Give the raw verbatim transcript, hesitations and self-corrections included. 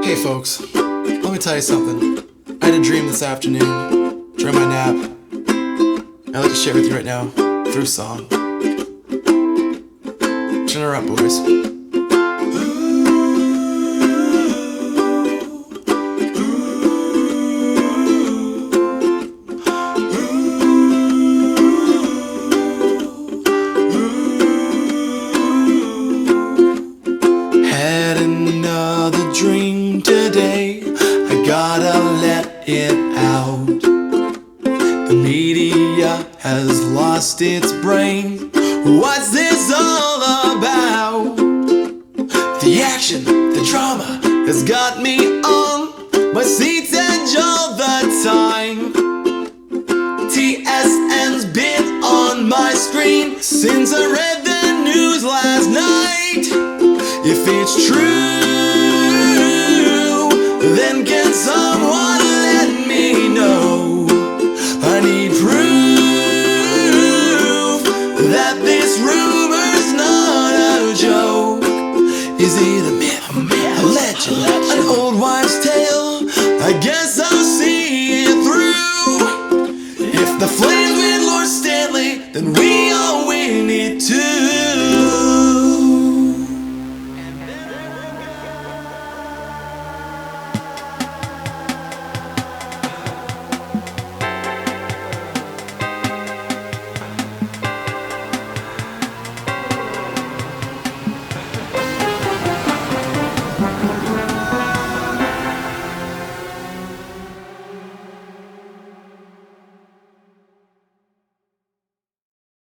Hey folks, let me tell you something. I had a dream this afternoon during my nap. I'd like to share with you right now through song. Turn her up, boys. Had another dream today, I gotta let it out. The media has lost its brain. What's this all about? The action, the drama has got me on my seat's edge all the time. T S N's been on my screen since I read the news last night. If it's true, then can someone let me know? I need proof that this rumor's not a joke. Is it a myth, a, myth, a legend, an old wives' tale? I guess I'll see it through. If the flames with Lord Stanley, then we